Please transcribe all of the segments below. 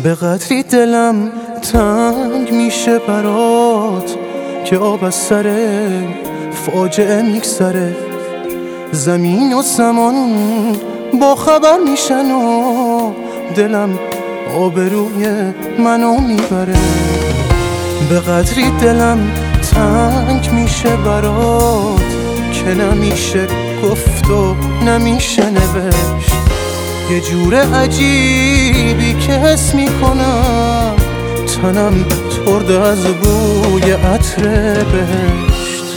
به قدری دلم تنگ میشه برات که آب از سر فاجعه میگذره. زمین و زمان با خبر میشن و دلم آبروی منو میبره. به قدری دلم تنگ میشه برات که نمیشه گفت و نمیشه نوشت. یه جور عجیبی که حس میکنم تنم ترده از بوی عطر بهشت.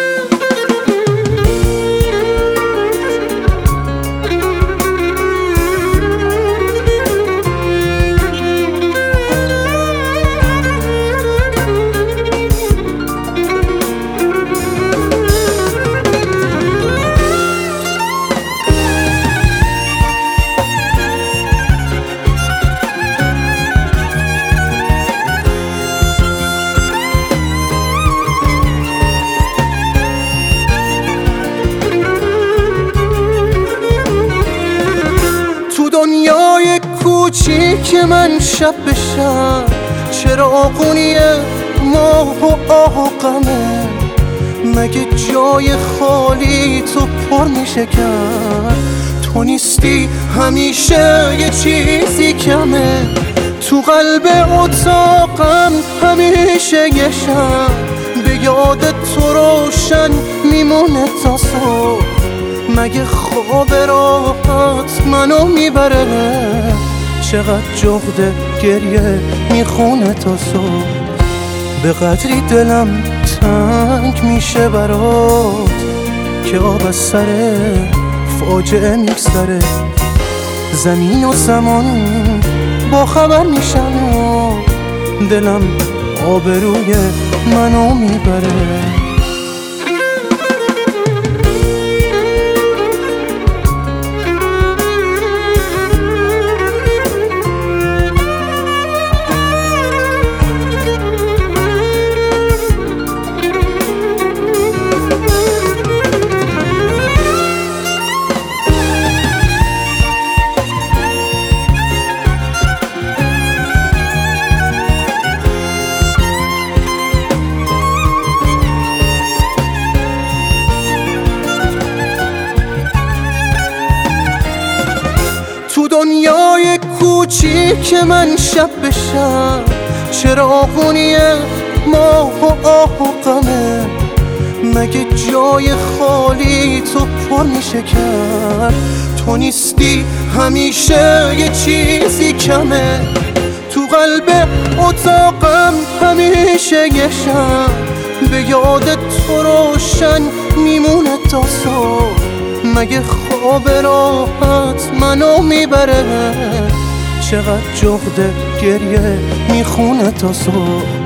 دنیای کوچیک من شب به شب چراغونی ماه و آقامه. مگه جای خالی تو پر میشه کرد؟ تو نیستی همیشه یه چیزی کمه. تو قلب اتاقم همیشه یه شب به یاد تو روشن میمونه تا صبح. مگه خواب راحت منو میبره؟ چقدر جغد گریه میخونه تا صبح. به قدری دلم تنگ میشه برات که آب از سر فاجعه میگذره. زمین و زمان با خبر میشن و دلم آبروی منو میبره. تو دنیای کوچیک من شب به شب چراغونی ماه و آقامه. مگه جای خالی تو پر میشه کرد؟ تو نیستی همیشه یه چیزی کمه. تو قلب اتاقم همیشه یه شب به یاد تو روشن میمونه تا صبح. مگه خواب راحت منو میبره؟ چقدر جغد گریه میخونه تا صبح.